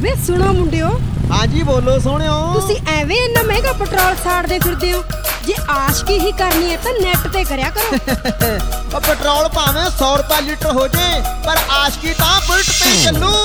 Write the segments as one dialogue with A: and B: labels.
A: ਵੇ ਸੁਣੋ ਮੁੰਡਿਓ।
B: ਹਾਂਜੀ ਬੋਲੋ ਸੋਹਣਿਓ।
A: ਤੁਸੀਂ ਐਵੇਂ ਇੰਨਾ ਮਹਿੰਗਾ ਪੈਟਰੋਲ ਸਾੜਦੇ ਫਿਰਦੇ ਹੋ। ਜੇ ਆਸ਼ਕੀ ਹੀ ਕਰਨੀ ਹੈ ਤਾਂ ਨੈਟ ਤੇ ਕਰਿਆ ਕਰੋ।
B: ਉਹ ਪੈਟਰੋਲ ਭਾਵੇਂ 100 ਰੁਪਏ ਲੀਟਰ ਹੋ ਜੇ, ਪਰ ਆਸ਼ਕੀ ਤਾਂ ਬੁਲਟ ਤੇ ਚੱਲੂ।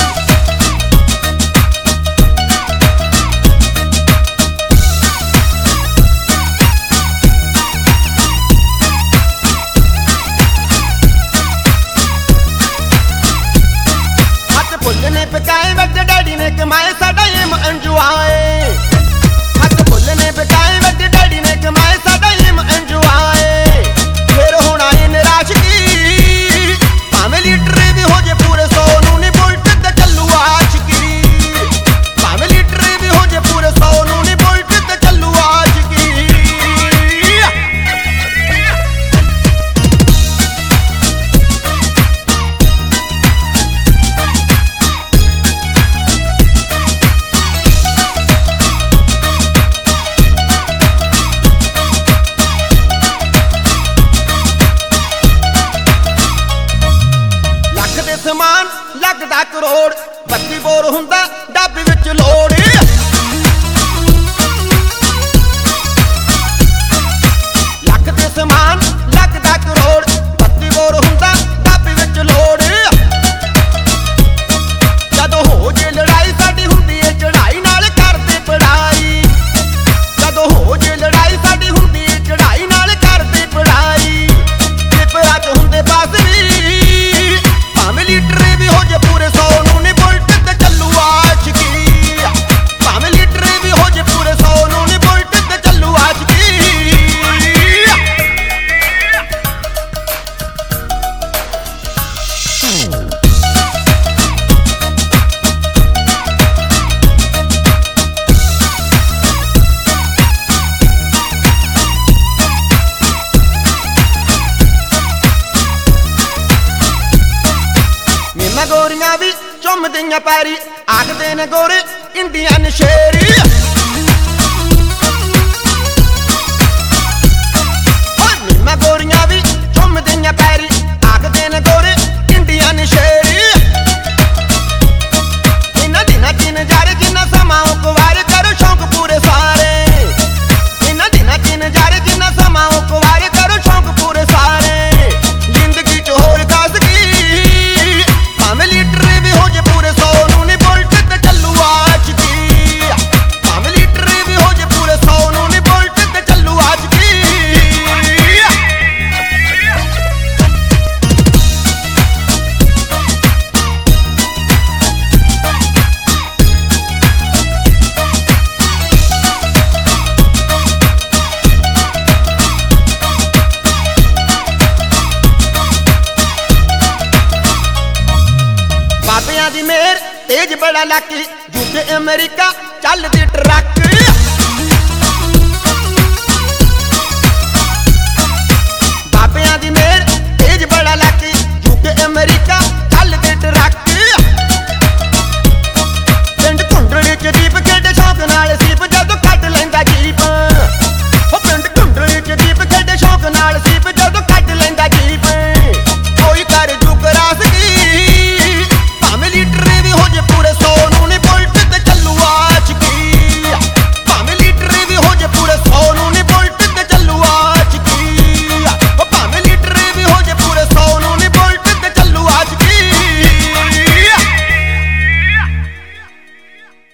B: ਫੁੱਲ ਨੇ ਪਕਾਏ ਵੱਡੇ ਡੈਡੀ ਨੇ ਕਮਾਏ, ਸਾਡਾ ਏਮ ਇੰਜੋਏ। ਹੱਥ ਫੁੱਲ ਨੇ ਪਕਾਏ ਵੱਡੇ ਡੈਡੀ ਨੇ ਕਮਾਏ, ਸਾਡਾ ਏਮ ਇੰਜੋਏ। ਫਿਰ ਹੋਣਾ ਏ ਨਿਰਾਸ਼ਕੀ, ਭਾਵੇਂ ਲੀਟਰ ਵੀ ਹੋ ਜੇ ਪੂਰੇ 100 ਨੂੰ ਨੀ ਬੁਲਟ ਤੇ ਚੱਲੂ ਆਸ਼ਕੀ। ਭਾਵੇਂ ਲੀਟਰ ਵੀ ਹੋ ਜੇ ਪੂਰੇ 100 ਨੂੰ ਨੀ ਬੁਲਟ ਤੇ ਚੱਲੂ ਆਸ਼ਕੀ। ਸਮਾਨ ਲੱਗਦਾ ਕਰੋੜ, 32 ਬੋਰ ਹੁੰਦਾ ਡੱਬ ਵਿੱਚ ਲੋੜ। ਲੱਖ ਦੇ ਸਮਾਨ ਲੱਗਦਾ ਕਰੋੜ, 32 ਬੋਰ ਹੁੰਦਾ ਡੱਬ ਵਿੱਚ ਲੋੜ। ਜਦੋਂ ਹੋ ਜੇ ਲੜਾਈ ਸਾਡੀ ਹੁੰਦੀ ਏ ਚੜਾਈ, ਨਾਲ ਕਰਦੇ ਪੜਾਈ। ਜਦੋਂ ਹੋ ਜੇ ਲੜਾਈ ਸਾਡੀ ਹੁੰਦੀ ਏ ਚੜਾਈ, ਨਾਲ ਕਰਦੇ ਪੜਾਈ। ਪੇਪਰਾਂ 'ਚ ਹੁੰਦੇ ਪਾਸ ਵੀ, ਭਾਵੇਂ ਲੀਟਰ ਵੀ ਹੋ ਜੇ ਪੂਰੇ 100 ਨੂੰ ਨੀ ਬੁਲਟ ਤੇ ਚੱਲੂ ਆਸ਼ਕੀ। ਭਾਵੇਂ ਲੀਟਰ ਵੀ ਹੋ ਜੇ ਪੂਰੇ 100 ਨੂੰ ਨੀ ਬੁਲਟ ਤੇ ਚੱਲੂ ਆਸ਼ਕੀ। ਮੇਰੀਆਂ ਗੋਰੀਆਂ ਵੀ ਚੁੰਮਦੀਆਂ ਪੈਰੀ, ਆਖਦੇ ਨੇ ਗੋਰੇ ਇੰਡੀਅਨ ਸ਼ੇਰੀ। ਮੇਰੀਆਂ ਗੋਰੀਆਂ ਵੀ ਚੁੰਮਦੀਆਂ ਪੈਰੀ, ਆਖਦੇ ਨੇ ਗੋਰੇ ਇੰਡੀਅਨ ਸ਼ੇਰੀ। ਇਹਨਾਂ ਦਿਨਾਂ 'ਚ ਨਜ਼ਾਰੇ ਜਿੰਨਾ ਸਮਾਂ ਉਹ ਕੁਵਾਰੇ, ਕਰੋ ਸ਼ੌਂਕ ਪੂਰੇ ਸਾਰੇ। ਇਹਨਾਂ ਦਿਨਾਂ 'ਚ ਨਜ਼ਾਰੇ ਜਿੰਨਾ ਸਮਾਂ ਉਹ ਕੁਵਾਰੇ, ਕਰੋ ਸ਼ੌਂਕ ਪੂਰੇ ਸਾਰੇ। ਜ਼ਿੰਦਗੀ 'ਚ ਹੋਰ ਖਾਸ ਕੀ, ਭਾਵੇਂ ਲੀਟਰ ਵੀ ਹੋ ਜੇ ਪੂਰੇ 100 ਨੂੰ ਨੀ ਬੁਲਟ ਤੇ ਚੱਲੂ ਆਸ਼ਕੀ। ਭਾਵੇਂ ਲੀਟਰ ਵੀ ਹੋ ਜੇ ਪੂਰੇ 100 ਨੂੰ ਨੀ ਬੁਲਟ ਤੇ ਚੱਲੂ ਆਸ਼ਕੀ। ਬਾਬਿਆਂ ਦੀ ਮਿਹਰ ਤੇਜ ਬੜਾ ਲਾਕੀ, ਦੂਜੇ ਅਮਰੀਕਾ ਚੱਲਦੀ ਟਰੱਕ।